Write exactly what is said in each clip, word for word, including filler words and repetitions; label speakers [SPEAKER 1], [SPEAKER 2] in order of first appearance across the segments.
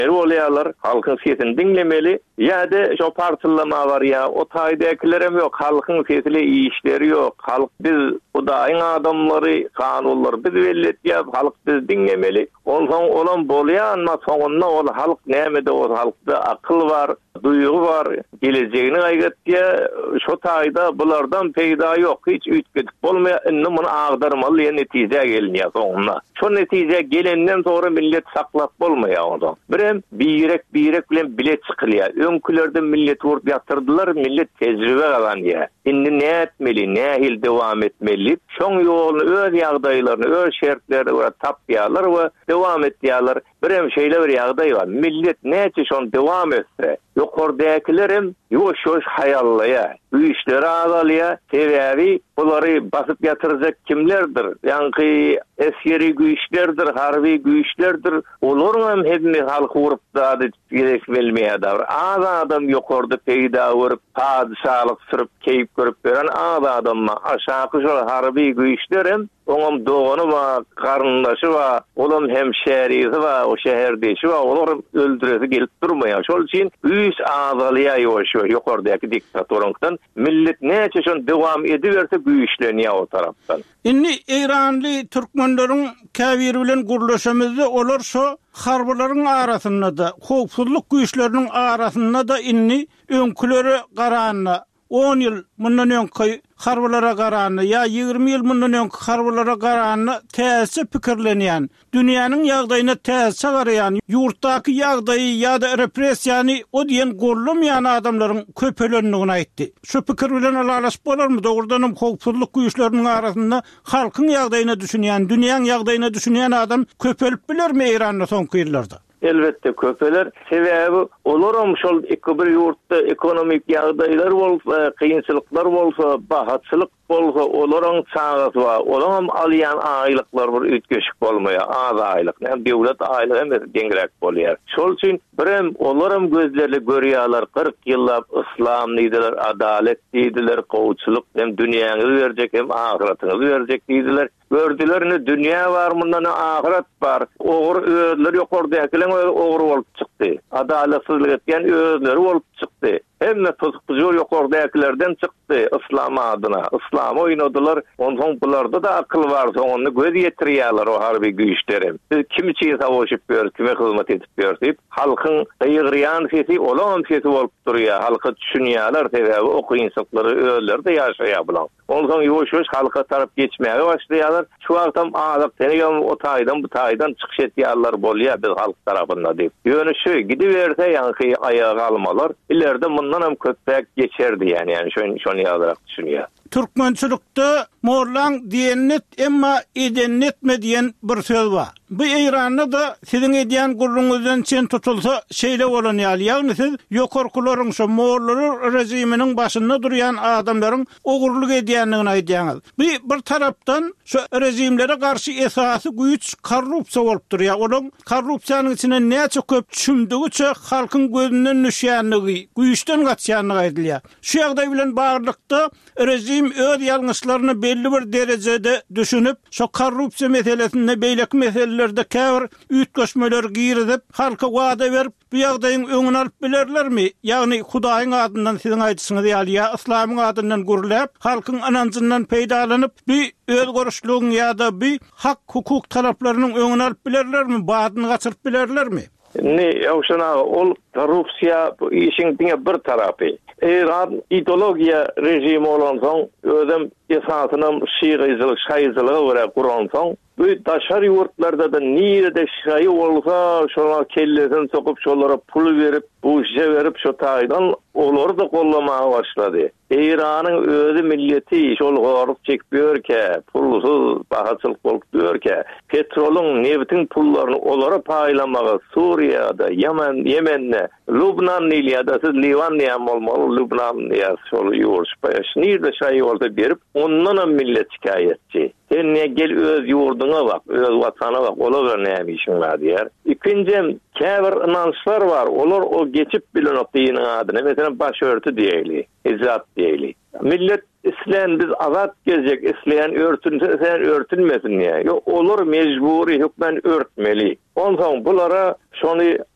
[SPEAKER 1] Bolýarlar halkyň sesini dinlemeli. Ýa-da şo partylama var ya, o taýdakilerem ýok, halkyň sesini işleri ýok. Halk biz Hudaýyň adamlary, kanunlar biz belletýär, halk biz dinlemeli. Ondan olan bolýanma soňunda ol halk näme-de o halkda akyl var, duýgu var, geleceğini gaýgatýa şo taýda bulardan peýda ýok, hiç ütgedip bolmaýar, indi muny agdarmaly ýa netije gelýär soňunda. Şo netije gelenden sonra millet saklap bolmaýar onda. Birem birek birek bilen bilet çykylýar. Öňkülerde millet urp ýatyrdylar, millet tejribe galanýar. Indi näme etmeli, nähil dowam etmeli? Şoň ýoluny öz ýagdaýlaryny, öz şertlerini we tapýarlar we dowam etýärler. Birem şeýle bir ýagdaý bar. Millet näçe şonu dowam etse, ýokardakilerim ýoş-ýoş hayallayar. Bu işleri ağalaya, sebebi bunları basıp yatıracak kimlerdir? Yani eskeri güýçlerdir, harbi güýçlerdir. Olorun hem hepimiz halkı vurup da gerek bilmeye davr. Az adam yokordu peyda vurup, padişahlık sürüp, keyip görüp veren az adamma. Aşağı şol harbi güýçlerim, onun doğunu va, karındaşı va, onun hemşerisi va, o şehirdeşi va, onun öldüresi gelip durmaya. Şol için üç ağalıya yoşuyor, yokordaki diktatörünkten. Millet näçe şon dowam ediberse güýçlenýär o tarapdan.
[SPEAKER 2] Inni İranly türkmenleriň käbir bilen gurlaşamyzda olar şo harbalaryň arasynda da, howpsuzlyk güýçleriniň arasynda da inni öňküleri garanyna on ýyl mundan öňki harbalara garanyna ýa ýygrimi ýyl mundan öňki harbalara garanyna täze pikirlenýän, dünýäniň ýagdaýyna täze garaýan, ýurtdaky ýagdaýy ýa-da repressiýany o diýen gorlamaýan adamlaryň köpelendigini aýtdy. Şu pikir bilen alalaşyp bolarmy? Dogrudanam howpsuzlyk güýçleriniň arasynda halkyň ýagdaýyna düşünýän, dünýäniň ýagdaýyna düşünýän adam köpelip bilermi Iranda soňky ýyllarda?
[SPEAKER 1] Elbette köpeler, sebebi olaram şol iki bir yurtda ekonomik ýagdaýlar bolsa, kıyınçylyklar bolsa, bahatçylyk bolsa, olaram çağat wa, olaram alýan aýlyklar bir ütgeşik bolmaýar, az aýlyk, hem döwlet aýlygy hem geňrek bolýar. Şol üçin birem olaram gözlerle görýärler, kırk ýyllap islam diýdiler, adalet diýdiler, gowçuluk hem dünýäňizi berjek hem ahiretyňizi berjek diýdiler. Gördülerini dünýä bar, mundan ahiret bar. Ogur özleri ýokardakiler ogur bolup çykdy. Adalatsızlyk etken özleri bolup çykdy. Hemme tuzukçu ýokardakilerden çykdy islam adyna. İslam oýnadylar. Ondan bularda da akyl bar, onu göz ýetirýärler o harbi güýçlerim. Biz kim üçin savaşyp ber, kime hyzmat edip ber diýip, halkyň ýygyrýan sesi, olan sesi bolup durýar. Halky düşünýärler, sebebi o kynçylyklary özleri ýaşaýar bilen. Ondan ýoş-ýoş halka tarap geçmäge başlaýarlar. Şu wagtam azak telegam o taýdan bu taýdan çykyş etýärler bolýar biz halk tarapynda diýip. Ýönüşi gidiberse ýa-ni aýaga almalar, ilerde mundan hem köpek geçerdi yani, yani şonu şonu ýazyrak düşünýär.
[SPEAKER 2] Türkmençilikde morlan diýennet emma edennetme diýen bir söz bar. Bu Iranda da siziň edýän gurruňyzdan çen tutulsa şeýle bolanýar. Ýagny siz ýokarkylaryň şo morlary rejiminiň başynda durýan adamlaryň ogurluk edýänligini aýdýaňyz. Bu bir tarapdan şo rejimlere garşy esasy güýç korrupsiýa bolup durýar. Olaň korrupsiýanyň içine näçe köp düşündigiçe halkyň gözünden nüşýänligi, güýçden gaçýanlygy aýdylýar. Şu ýagdaý bilen barlykda rejim öz ýalňyşlaryny belli bir derejede düşünüp, şo korrupsiýa meselesinde beýleki meselelerde käbir ütgeşmeler giýredip, halka wada berip, bu ýagdaýyň öňüni alyp bilerlermi? Ýagny Hudaýyň adyndan siziň aýdyşyňyz ýa islamyň adyndan gurulap, halkyň ananjyndan peýdalanyp, bir öz görüşlüğün ýa-da bir hak hukuk talaplarynyň öňüni alyp bilerlermi? Badyny gaçyryp bilerlermi?
[SPEAKER 1] Ne, ýa-şuna ol korrupsiýa bu işiň diňe bir tarapy. Iran ideologiya rejimi olan soň, özüm esasyny şiýgyjylyk, şaýyjylygy bilen kuran soň, bu daşary ýurtlarda da nirede şaýy bolsa, şolar kellesini sokup, şolara pul berip, bu işe berip, şo taýdan olary da gollamaga başlady. Iranyň özü milleti şol gorup çekberke, pulsuz bahatçylyk bolup berke, petrolun, neftin pullaryny olara paýlamaga Suriýada, Yemen, Yemen'de, Lübnan ýa-da siz Livan ýa bolmaly, Lübnan ýa şol ýurtda nirde şaýy bolsa berip, ondan millet şikayetçi. Sen ne gel öz ýurduňa bak, öz watana bak, olar näme işiň bar diýer. Ikinjem, käbir inançlar bar, olar o geçip bilen o diýiniň adyny, mesela başörtü diýeli, izzat diýeli. Millet isleyen biz azat gezecek, isleyen örtünse sen örtünmesin diye. Yo, olur mecburi hükmen örtmeli. Ondan bulara şonu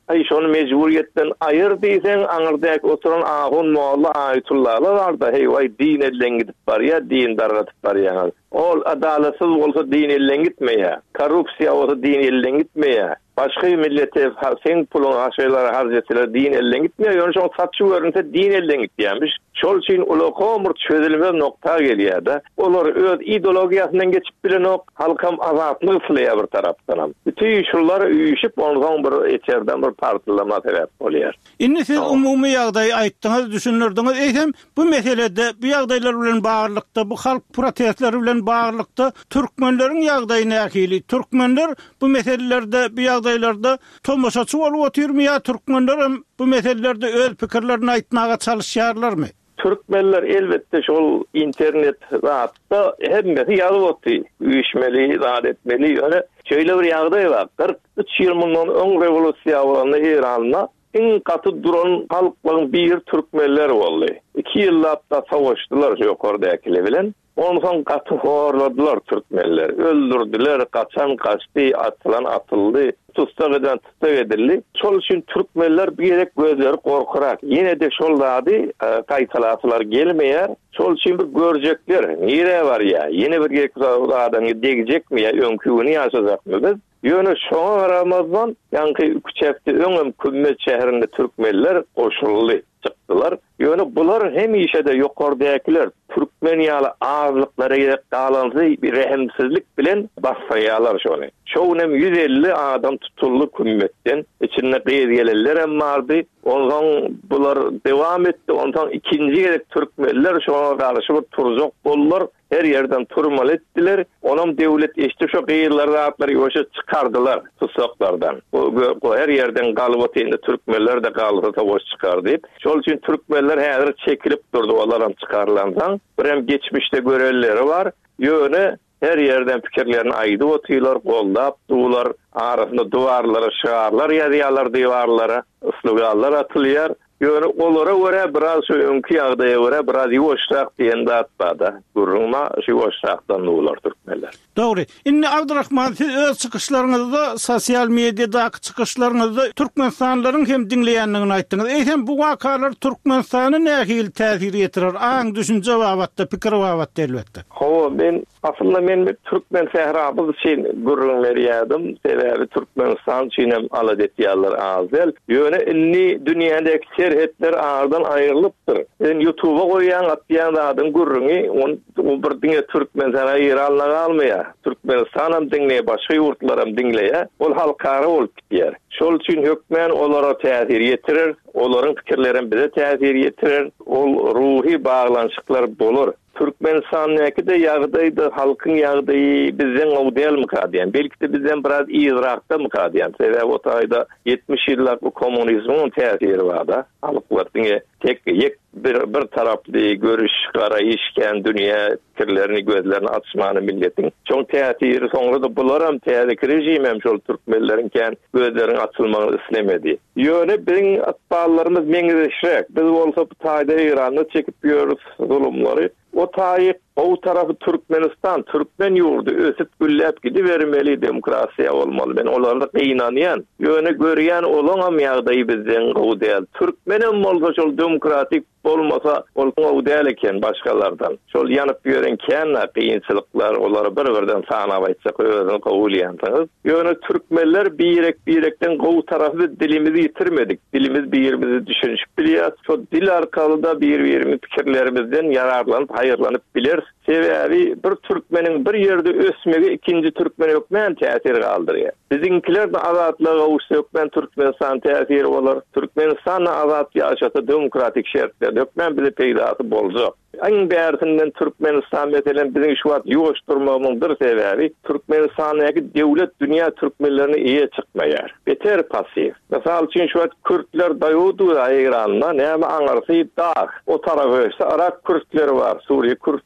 [SPEAKER 1] ay şonu mecburiyetten ayır diýsen aňyrdaky oturan agun molla aytullahlar barda hey way din elden gidip bar ya din dargatyp bar ya ol adalatsız bolsa din elden gitmeýär korrupsiýa bolsa din elden gitmeýär başga millete sen pulun aşylar harjatlar din elden gitmeýär ýöne şol satçy görünse din elden gitýärmiş şol üçin ular komur çözülmez nokta gelýär-de olar öz ideologiýasyndan geçip bilen ok halkam azatlyk ýa bir tarapdan bütün şular üýüşip ondan bir eterden bir partylama sebäp bolýar.
[SPEAKER 2] Indi siz umumy ýagdaý aýtdyňyz, düşünürdiňiz. Eýsem bu meselede bu ýagdaýlar bilen baglykda, bu halk protestleri bilen baglykda türkmenleriň ýagdaýy nähili? Türkmenler bu meselelerde, bu ýagdaýlarda tomoşaçy bolup oturmýar, türkmenler hem bu meselelerde öz pikirlerini aýtmaga çalışýarlarmy?
[SPEAKER 1] Türkmenler elbette şol internet rahatda hemmesi ýazyp otdy. Üýüşmeli, zat etmeli. Ýöne şöyle bir ýagdaý bar. kırk üç ýyl mundan öň rewolusiýa bolany Iranda iň gaty duran halklaryň bir türkmenler boldy. iki ýyllapda savaşdylar ýokardakylar bilen. Ondan gaty horladylar türkmenler. Öldürdiler, kaçan kaçdy, atılan atyldy. Tutsaq eden tutsaq edildi. Şol üçin türkmenler bir gerek gözleri korkurak. Yine de şol zady gaýtalaslar gelmeýär. Şol üçin bir görjekler. Nire var ya? Yine bir gerek adamı degijekmi ya? Öňküni ýaşajakmy biz? Ýöne şoňa garamazdan ýanky küçäkde öňem Kümme şäherinde türkmenler goşuldy. Çıktılar. Ýöne bular hem işede ýokardakylar türkmen ýaly azlyklary gerek galanzy bir rehimsizlik bilen bassaýarlar şonu. Şoňam yüz elli adam tutuldy Kümmetden. İçinde geyirgeler hem bardy. Ondan bular dewam etdi. Ondan ikinji gerek türkmenler şoňa garşy bir turjak boldular. Her yerden turmal etdiler. Onam dewlet eşdi şo geyirler rahatlary ýoşa çykardylar tutsaklardan. Bu her yerden galyp otyndy türkmenler de galyp tawaş çykardy. Şol üçin türkmenler häzir çekilip durdy olaram çykarlandan. Birem geçmişde görelleri var. Ýöne her yerden pikirlerini aýdyp otýarlar, gollap duýlar, arasynda duwarlara şaarlar ýazýarlar diwarlara, sloganlar atylýar. Ýöne olara görä biraz şu öňki ýagdaýa görä biraz ýoşrak diýen zat barda. Gurrunma şu ýoşrakdan duýlar türkmenler.
[SPEAKER 2] Dogry. Indi Abdurrahman, siz öz çykyşlaryňyzda, sosial mediadaky çykyşlaryňyzda türkmenstanlaryň hem dinleýänligini aýtdyňyz. Eýsem bu wakalar Türkmenistany nähili täsir ýetirer? Aň düşünje wagtda, pikir wagtda elbetde.
[SPEAKER 1] Ho, men aslında men bir Türkmen sehrabı için gurrun veriyordum. Sebebi Türkmenistan çiğnem aladetiyallar azel. Yöne inni dünyadaki serhetler ağırdan ayrılıptır. Yani YouTube'a koyan atlayan adın gurrunu on bir dinle Türkmen sana İran'la kalmaya. Türkmenistan'ım dinleye, başka yurtlarım dinleye. Ol halkara olup gidiyor. Şol için hükmen olara tesir yetirir. Onların fikirlerin bize tesir yetirir. Ol ruhi bağlanışıklar bolur. Türkmenistan'daki de ýagdaýdy, halkyň ýagdaýy bizden awdal mykadyan. Belki de bizden biraz iýrakda mykadyan. Sebäbi o taýda yetmiş ýyllyk bu kommunizmiň täsiri barda. Halklar tek yek bir, bir taraply görüş garaýyşken dünýä fikirlerini gözlerini açmany milletin çoň täsiri soňra da bularam täze rejim hem şol türkmenleriňken gözlerini açylmagy islemedi. Ýöne biziň atballarymız meňzeşrek. Biz bolsa bu taýda Irany çekip ýörüs zulümleri. O taýyk o tarafı Türkmenistan, Türkmen ýurdu ösüp güllep gidivermeli, demokrasiýa bolmaly. Ben olarda gynanýan, ýöne görýän olanam ýagdaýy bizden gowdal. Türkmenem bolsa şol demokratik bolmasa olsun awdal eken başgalardan. Şol ýanyp ýörenken kynçylyklar olary bir-birden sanap aýtsak özüni kabul ýansyňyz. Ýöne türkmenler birek birekden gow tarafy dilimizi ýitirmedik. Dilimiz bir-birimizi düşünüp bilýär. Şol dil arkaly da bir-birimiz pikirlerimizden yararlanyp haýyrlanyp biler. Sebebi bir türkmenin bir yerde ösmegi ikinci türkmen ökmen täsir galdyrýar. Biziňkiler de azatlyga gowuşsa ökmen Türkmenistan täsiri bolar. Türkmenistan azat ýaşata demokratik şertler ökmen bize peýdasy boljak. Aň bärsinden Türkmenistan meselen biziň şu wagt ýoşdurmamyň bir sebebi Türkmenistandaky döwlet dünýä türkmenlerini iýe çykmaýar. Beter pasiv. Mesal üçin şu wagt Kürtler daýudy Iranda, näme aňarsy dağ. O tarafy Arak Kürtleri var, Suriye Kürtleri var,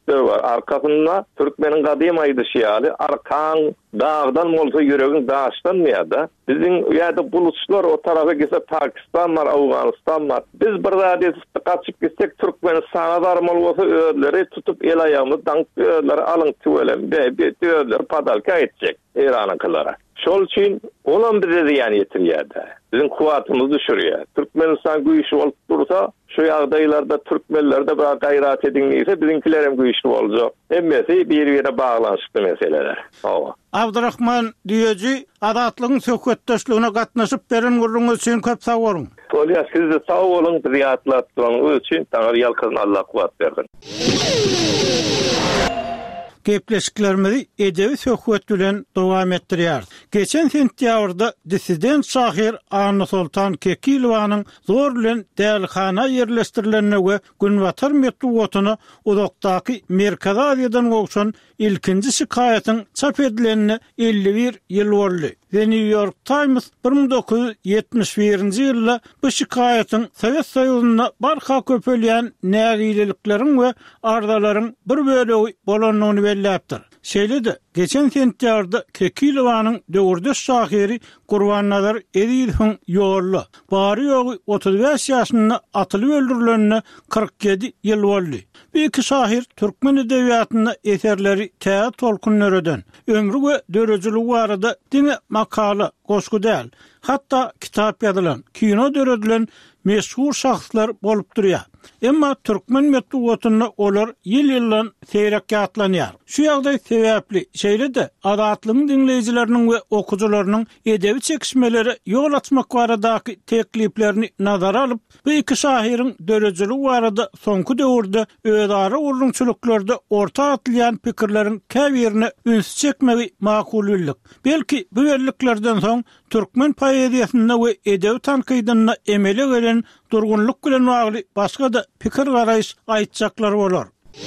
[SPEAKER 1] arkasında Türkmenin gadyym aýdyşýaly arkan dağdan bolsa yüregiň daşdanmaýa-da. Biziň ýa-da bulutçular o tarafa gelse Pakistan var, Awganistan var. Biz bir zady gaçyp gitsek Türkmenistana barmaly bolsa öýleri tutup el aýagymy dank öýleri alyň tüwelen be öýleri padalka etjek Iranyňkylara. Şol üçin olan bize ziyan yetirýär-de. Bizim kuwatymyzy düşürýär. Türkmenistan güýçli bolup dursa, şu ýagdaýlarda türkmenler de bir gaýrat edinýse, biziňkiler hem güýçli boljak. Hemmesi bir-birine baglanşykly meseleler. Hawa.
[SPEAKER 2] Abdurrahman Diýeji, adatlygyň söhbetdeşligine gatnaşyp beren gurruňyz üçin köp sag bolun.
[SPEAKER 1] Tolya, siz de sag bolun, bizi ýatlatyryňyz üçin taňry ýalkyny Allah kuwat bersin.
[SPEAKER 2] Gepleşiklerimizi edebi söhbet bilen dowam etdirýär. Geçen sentýabrda dissident şahyr Arna Sultan Kekilowanyň zor bilen dälhana ýerleşdirilenine we Günwatar metruwatyny uzakdaky Merkez Aziýadan gowşan ilkinji şikaýatyň çap edilenine elli bir ýyl boldy. The New York Times bir ming dokuz yüz ýetmiş birinji ýylda bu şikaýatyň Sowet Soýuzyna barha köpelýän nägilikleriň we ardalaryň bir bölegi bolanyny belläpdir. Şeýle-de geçen sentýarda Kekilowanyň döwürdeş şahyry Gurban-Nazar Ediýewiň ýolly bary ýogy otuz beş ýaşynda atylyp öldürilenine kırk yedi ýyl boldy. Bu iki şahyr türkmen edebiýatyna eserleri täze tolkunlardan, ömrü we dörejilik barada diňe makala, goşgu däl, hatda kitap ýazylan, kino döredilen meşhur şahslar bolup durýar. Emma türkmen metruwatyna olar ýyl-ýyldan seýrek ýatlanýar. Şu ýagdaý sebäpli şeýle-de adatlyň dinleýijileriniň we okujylarynyň edebi çekişmeleri ýol açmak baradaky tekliplerini nazara alyp, bu iki şahyryň dörejilik barada soňky döwürde özara urunçylyklarda orta atylýan pikirleriň käbirini üns çekmegi makul bildik. Belki bu belliklerden soň türkmen poeziýasyna we edebi tankydyna emele gelen durgunluk bilen bagly başga da pikir garaýyş aýtjaklar bolar.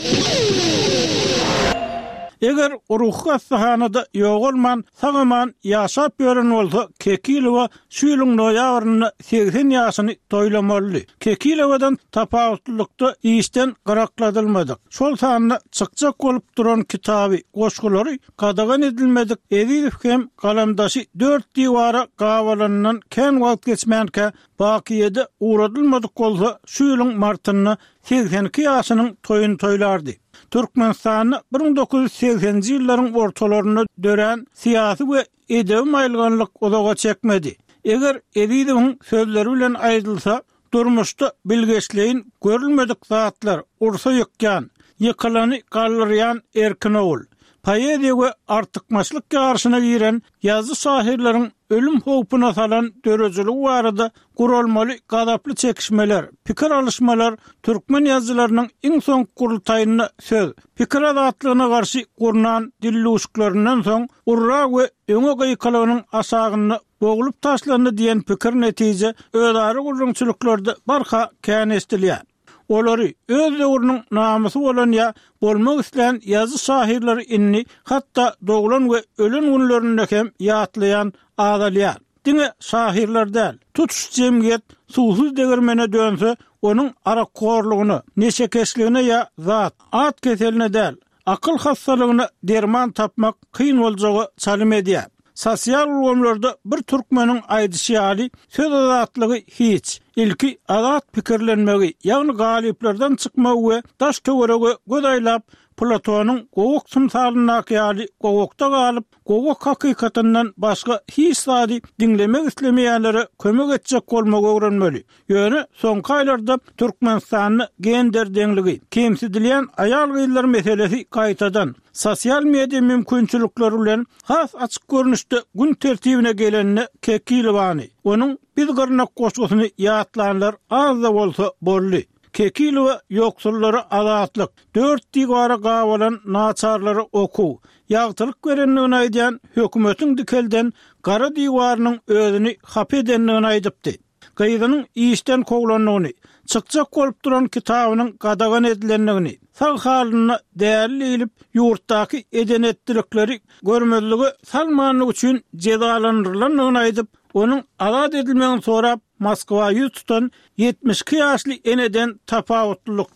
[SPEAKER 2] Eger ruhga sahanada ýogolman, sagaman ýaşap ýören bolsa, Kekilowa şu ýylyň noýabryny seksen ýaşyny toýlamaly. Kekilowadan tapawutlykda işden gyrakladylmadyk. Şol sanyna çykjak bolup duran kitaby, goşgulary gadagan edilmedik. Ediýew hem galamdaşy dört diwara gawalanynyň kän wagt geçmänkä bakiýede uğradylmadyk bolsa, şu ýylyň martyny seksen iki ýaşynyň toýuny toýlardy. Türkmenistany bir ming dokuz yüz seksenji ýyllaryň ortalaryna dören siýasy we edebi maýlganlyk odaga çekmedi. Eger Ediýewiň sözleri bilen aýdylsa, durmuşda bilgeçliğin görülmedik zatlar ursa ýykýan, ýykylany gallyrýan erkin ol. Poeziýa we artykmaçlyk garşyna giren ýazgy şahyrlaryň ölüm howpuna salan dörejilik barada gurulmaly gadaply çekişmeler, pikir alışmalar türkmen ýazgylarynyň iň soň kurultaýyna söz, pikir adatlygyna garşy gurnan dilluşuklarynyň soň urra we öňe gyýkalagynyň asagyny bogulup taşlandy diýen pikir netije özary gurrunçylyklarda barha kän estilýär. Olary öz döwrüniň namusy bolan ýa bolmak isleýän ýazgy şahyrlary inni hatda doglan we ölen günlerinde hem ýatlaýan adalýar. Diňe şahyrlar däl, tutuş jemgyýet suwsuz degirmene dönse, onuň arakorlugyny, neşekeşligine ýa zat, at keseline däl, akyl hassalygyna derman tapmak kyn boljagy çalym edýär. Sosial urumlarda bir türkmeniň aýdyşy söz azatlygy hiç, ilki azat pikirlenmegi, ýagny galyplardan çykmagy we daş töwerege göz aýlap Platonyň gowuk symsalyna ýaly gowukda galyp, gowuk hakykatyndan başga hiç sady dinlemek islemeýänlere kömek etjek bolmagy öwrenmeli. Ýöne soňky aýlarda Türkmenistanyň gender deňligi, kemsidilýän aýal gyýlar meselesi gaýtadan sosial media mümkinçilikleri bilen has açyk görnüşde gün tertibine gelenine Kekilowany, onuň biz garnak goşgusyny ýatlanlar az da bolsa bolly. Kekilowa ýoksullary adatlyk, dört diwara gawalan naçarlary okuw, ýagtylyk berenligini aýdýan hökümetiň dikelden gara diwarynyň özüni hap edenligini aýdypdy. Gaýdynyň işden kowlanlygyny, çykjak bolup duran kitabynyň gadagan edilenligini, sag halyny däli ilip ýurtdaky edenetdilikleri görmezligi salmanlyk üçin jezalandyrylanyny aýdyp, onuň azat edilmegini sorap Moskwa ýüz tutan ýetmiş iki ýaşly eneden tapawutlykda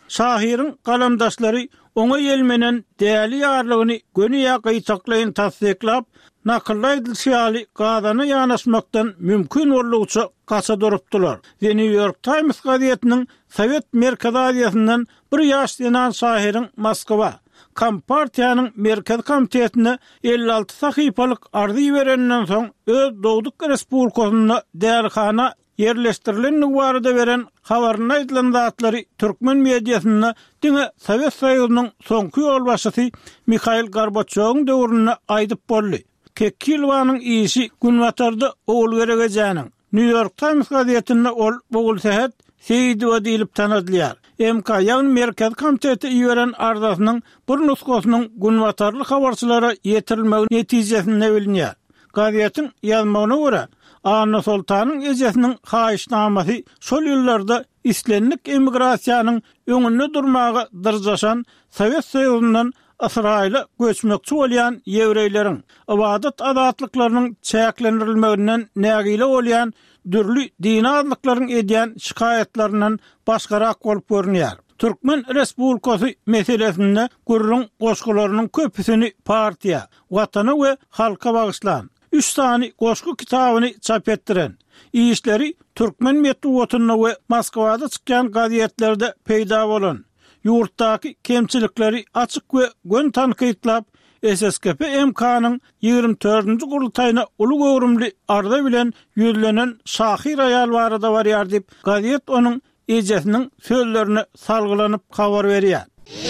[SPEAKER 2] Şahirin galamdaşlary oňa gelmenen däli ýarlygyny gönüýa gyýtaklaýyn tasdiklap, nakylladylşaly gadana ýanaşmakdan mümkin bolugça gaça durupdylar. The New York Times gazetiniň Sowet Merkez Aziýasyndan bir ýaşlanan şahirin Moskwa Kompartiýanyň Merkez Komitetine elli alty sahypalyk arzy berenden soň öz Dowduk Respublikasyna dälxana yerleştirilen barada beren habaryny aýdylan zatlary türkmen mediasyna diňe Sowet Soýuzynyň soňky ýolbaşçysy Mikhail Gorbaçowyň döwrüne aýdyp boldy. Kekilwanyň işi günwatarda oğul geregejäniň. New York Times gazetinde ol bugul sehet Seyidova diýilip tanadylýar. M K ýagny Merkez Komiteti ýören arzasynyň bir nuskasynyň günwatarly habarçylara ýetirilmegi netijesinde bilinýär. Gazetin ýazmagyna görä, Anna Sultanyň ejesiniň haýyşnamasy şol ýyllarda islenlik emigrasiýanyň öňünde durmagy dyrjaşan Sowet Soýuzyndan Israýla göçmekçi bolýan ýewreýleriň ibadat azatlyklarynyň çäklendirilmeginden nägile bolýan dürli dini azatlyklaryň edýän şikaýetleriniň başgarak bolup görünýär. Türkmen Respublikasy meselesinde gurrun goşgularynyň köpüsini partiýa, watana we halka bagyşlan üç sany goşgu kitabyny çap etdiren, işleri Türkmen medeniýetine we Moskwada çykýan gazetlerde peýda bolan, ýurtdaky kemçilikleri açyk we gön tankytlap, S S K P M K'nyň ýygrimi dördünji gurultaýyna uly gowrumly arda bilen ýüzlenen şahir aýal barada barýar diýip gazet onuň ejesiniň sözlerine salgylanyp habar berýär.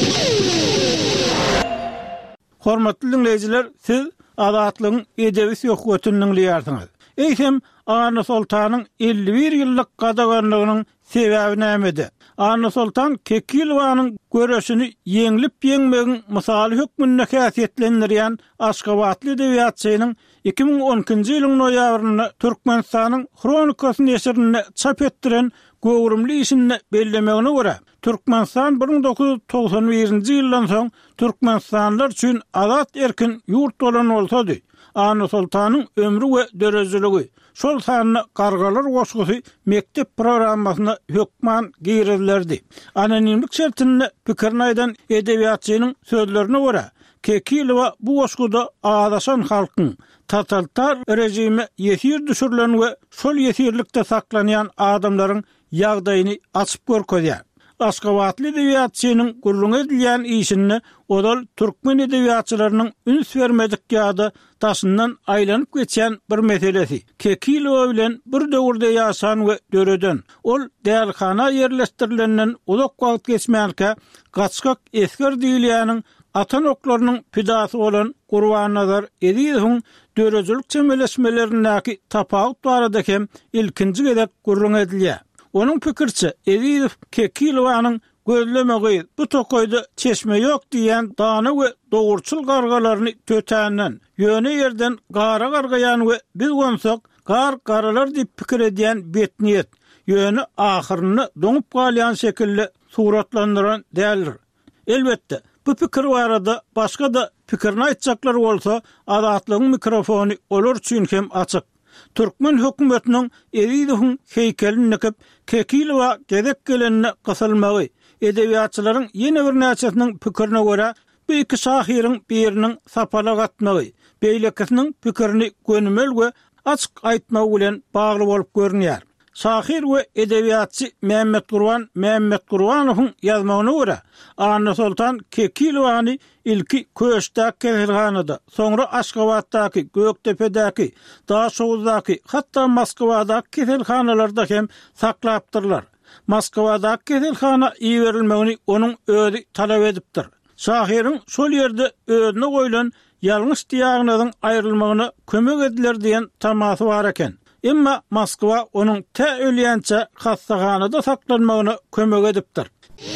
[SPEAKER 2] Hormatly dinleýijiler, siz Azatlygyň edebi söhbetini dinleýärsiňiz. Eýsem Anna Sultanyň elli bir ýyllyk gadaganlygynyň sebebi nämedi? Anna Sultan Kekilwanyň göreşini ýeňlip ýeňmegiň mysaly hökmüne häsiýetlendirýän Aşgabatly edebiýatçynyň iki ming onunçy ýylyň noýabryna Türkmenistanyň Kronikasy neşrine çap etdiren gowrumly işini bellemegine görä, Türkmenistan bir ming dokuz yüz togsan birinji ýyldan soň Türkmenistanlar üçin azat erkin ýurt bolan bolsady, Anna Sultanyň ömrü we dörejiligi şol sanyny gargalar goşgusy mektep programmasyna hökman giýrildi. Anonimlik şertinde pikirini aýdan edebiýatçynyň sözlerine görä, Kekilwa bu goşguda adaşan halkyň totalitar rejime ýetir düşürilen we şol ýetirlikde saklanýan adamlaryň ýagdaýyny açyp görkezýär. Aşgabatly edebiýatçynyň gurrun edilýän işini odal türkmen edebiýatçylarynyň üns bermedik ýa-da taşyndan aýlanyp geçen bir meselesi. Kekilwa bilen bir döwürde ýaşan we döreden ol dälxana ýerleşdirilenden uzak wagt geçmänkä gaçkak esker diýilýäniň atan oklarynyň pidasy bolan Gurban Nazar Ediýewiň dörejilik çemeleşmelerindäki tapagut barada hem ilkinji gedek gurrun edilýär. Onun pikirçe Ediýew Kekilwanyň gözlemegi bu tokoyda çeşme ýok diýen dany we dogurçul gargalaryny tötänden, ýöne ýerden gara gargaýan we biz gonsak gar garalar diýip pikir edýän betniýet, ýöne ahyryny doňup galýan şekilde suratlandyran däldir. Elbetde bu pikir barada başga da pikirini aýtjaklar bolsa, Azatlygyň mikrofony olar üçin hem açyk. Türkmen hökümetiniň Ediýewiň heykelini nikip Kekilwa gedek gelenine gysylmagy, edebiýatçylaryň ýene bir näçesiniň pikirine görä bu iki şahiriň biriniň sapala gatmagy, beýlekisiniň pikirini gönümel we açyk aýtmagy bilen bagly bolup görünýär. Şahir we edebiýatçy Mehmet Gurban Mehmet Gurbanowyň ýazmagyna görä, Anna Sultan Kekilwany ilki Köşdäki kesilhanada, soňra Aşgabatdaky, Göktepe'däki, Daşowuzdaky, hatda Moskwadaky kesilhanalarda hem saklapdyrlar. Moskwadaky kesilhana iýerilmegini onuň özi talap edipdir. Şahiriň şol ýerde özüne goýulan ýalňyş diýagnozyň aýrylmagyna kömek ediler diýen tamasy bar eken. Emma Moskwa onuň te ölýänçe hastahanada saklanmagyna kömek edipdir.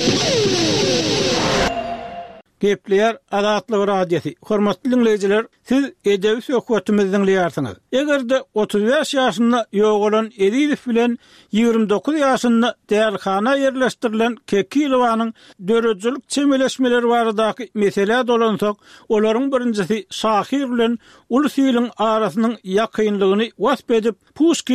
[SPEAKER 2] Gepleýär Azatlyk radiosi. Hormatly dinleýijiler, siz edebi söhbetimizi dinleýärsiňiz. Egerde otuz beş ýaşynda ýok bolan Ediýew bilen ýygrimi dokuz ýaşynda dälxana ýerleşdirilen Kekilwanyň dörejilik çemeleşmeleri baradaky mesele dolansak, olaryň birinjisi şahir bilen ulus ýylyň arasynyň ýakynlygyny wasp edip Pushkini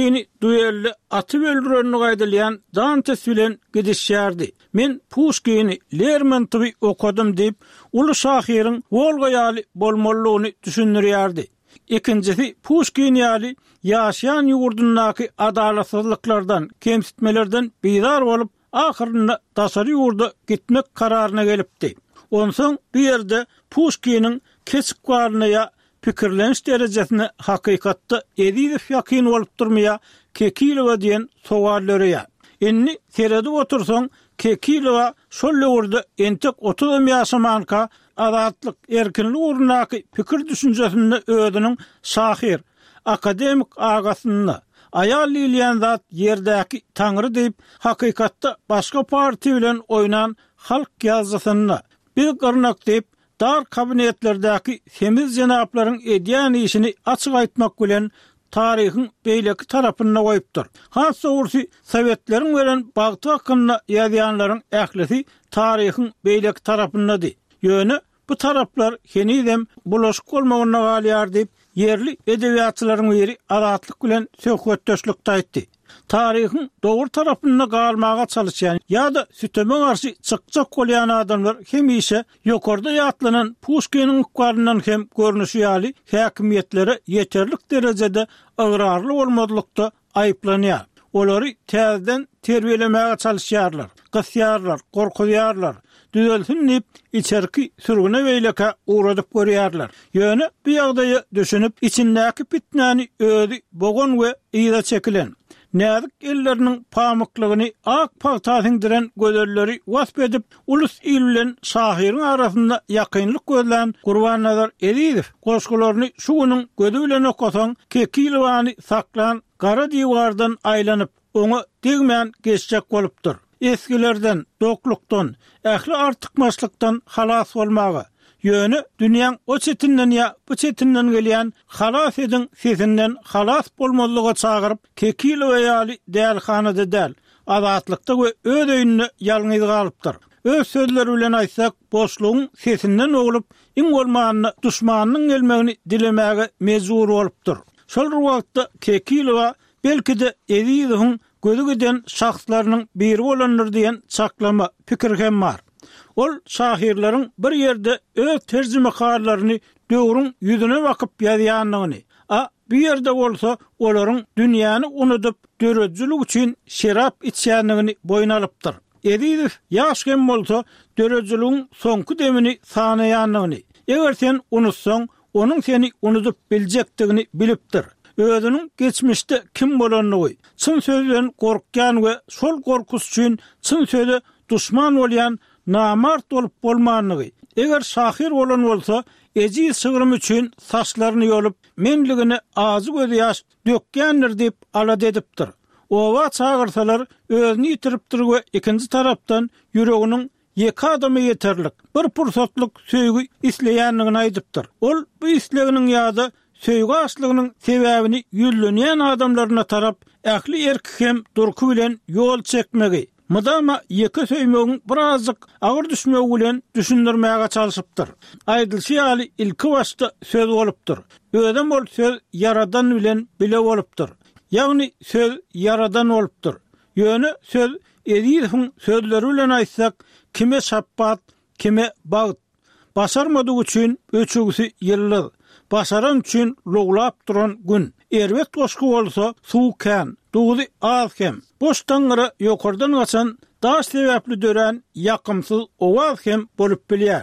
[SPEAKER 2] duelli aty öldürenini gaýdylýan Dantes bilen gidişýärdi. Men Pushkin'i, Lermontowy okudum diýip, ulu şahyryň Volga ýaly bolmalygyny düşündirýärdi. İkincisi, Pushkin ýaly ýaşaýan ýurdundaky adalatsızlyklardan, kemsitmelerden beýdar bolup, ahyrynda daşary ýurda gitmek kararyna gelipdi. Onsoň bir ýerde Pushkin'in kesip garlyna pikirleniş derejesine hakykatda ediýip ýakyn bolup durmaya Kekilowa diýen sowallary. Inni seredi otursaň Kekilowa şol ýurda entek otuz ýaşamanka azatlyk erkinlik urnaky pikir düşünjesinde özüniň şahyr, akademik agasyny ayal ýylýan zat ýerdäki taňry diýip hakykatda başga parti bilen oynan halk ýazgysyny bir garnak diýip dar kabinetlerdäki semiz jenaplaryň edýän işini açyk aýtmak bilen tarihin beýleki tarapyna goýupdyr. Hassa ursi Sowetlerin beren bagty hakynda ýazýanlaryň ählisi tarihin beýleki tarapyndady. Ýöne bu taraplar henidem bulaşyk bolmagyna galýar diýip yerli edebiýatçylaryň biri azatlyk bilen söhbetdeşlikde aýtdy. Tarihin doğru tarapyna galmaga çalışýan ýa-da süteme garşy çykçak bolýan adamlar hemişe ýokarda ýatlanan Pushkin'in ukwaryndan hem görnüşi ýaly häkimiýetlere ýeterlik derejede agrarly bolmadylykda aýyplanýar. Olary täzeden terbiýelemäge çalışýarlar, gysýarlar, gorkudýarlar, düzelsin diýip içerki sürgüne beýleke uğradyp görýärler. Ýöne bu ýagdaýy düşünüp içindäki pitnäni özi bogan we ýyda çekilen näzik elleriniň pamyklygyny ak pagtasyň diren gözelleri wasp edip ulus il bilen şahyryň arasynda ýakynlyk gözlän Gurban-Nazar Ediýew goşgularyny şu güniň gözi bilen okasaň Kekilowany saklan gara diýwardan aýlanyp oňa degmän geçjek bolupdyr. Eskilerden, doklukdan, ähli artykmaçlykdan halas bolmagy, ýöne dünýäň o çetinden ýa bu çetinden gelýän halas edin sesinden halas bolmalyga çagyryp Kekilowa ýaly dälhanada däl, azatlykda we öz öýünde ýalňyz galypdyr. Öz sözleri bilen aýtsak, boşlugyň sesinden oglup, iň bolmanyny duşmanynyň gelmegini dilemäge mejbur bolupdyr. Şol wagtda Kekilowa belki de Ediýewiň gözü giden şahslarynyň biri bolandyr diýen çaklama pikir hem bar. Ol şahirlaryň bir ýerde öz terjimekararyny döwrüň ýüzüne bakyp ýazýanlygyny, a bir ýerde bolsa olaryň dünýäni unutup dörejçilik üçin şerap içýänligini boyun alypdyr. Ediýew ýaş hem bolsa dörejçiligiň soňky demini sanaýanlygyny, eger sen unutsaň, onuň seni unutup biljekdigini bilipdir. Özüniň geçmişde kim bolanlygy, çyn sözden gorkýan we şol gorkus üçin çyn sözde duşman bolýan namart bolup bolmanlygy. Eger şahyr bolan bolsa, eji sığırım üçin saçlaryny ýolup, memligini azy gözi ýaş dökýändir diýip alad edipdir. Owa çagyrsalar özüni ýitiripdir we ikinji tarapdan ýüreginiň ýeki adamy ýeterlik, bir pursatlyk söýgü isleýänligini aýdypdyr. Ol bu isleginiň ýa-da söýgü açlygynyň sebäbini ýüzlenýän adamlaryna tarap, ähli erkek hem durky bilen ýol çekmegi, mydama ýeki söýmegiň birazjyk agyr düşmegi bilen düşündirmäge çalışypdyr. Aýdylşy ýaly ilki başda söz bolupdyr. Öýdem bol söz Yaradan bilen bile bolupdyr. Ýagny söz Yaradan bolupdyr. Ýöne söz Ediýewiň sözleri bilen aýtsak, kime şappat, kime bagyt. Başarmadyk üçin öçügisi ýyllar. Başaran üçin loglap duran gün. Erwet goşku bolsa suwkan, dugy azkem. Boşdan gara ýokardan gaçan, daş sebäpli dören ýakymsyz owaz hem bolup bilýär.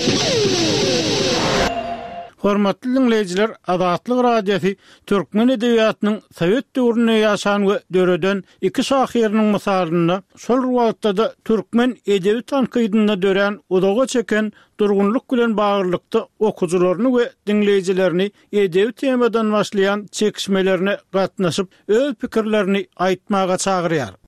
[SPEAKER 2] Hormatly dinleýijiler, Azatlyk radiosi türkmen edebiýatynyň Sowet döwründe ýaşan we döreden iki şahyrynyň mysalyny şol wagtda da türkmen edebi tankydyna dören udaga çeken durgunluk bilen bagyrlykda okujylaryny we dinleýijilerini edebi temadan başlayan çekişmelerine gatnaşyp öz pikirlerini aýtmaga çagyrýar.